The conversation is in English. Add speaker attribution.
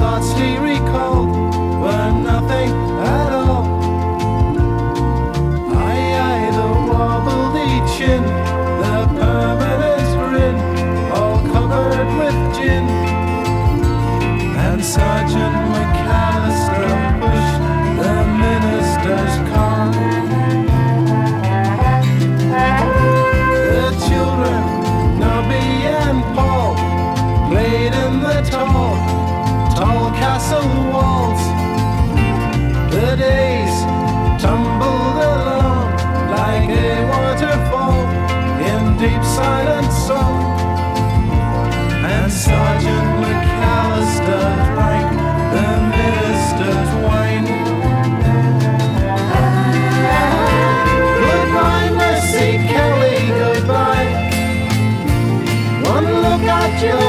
Speaker 1: thoughts he recalled were nothing at all. The wobbledy chin, the permanent grin, all covered with gin. And Sergeant McAllister pushed the minister's car. The children, Nobby and Paul, played in the tall castle walls. The days tumbled along like a waterfall in deep silent song. And Sergeant McAllister drank the minister's wine. Goodbye, Mercy Kelly, goodbye. One look at your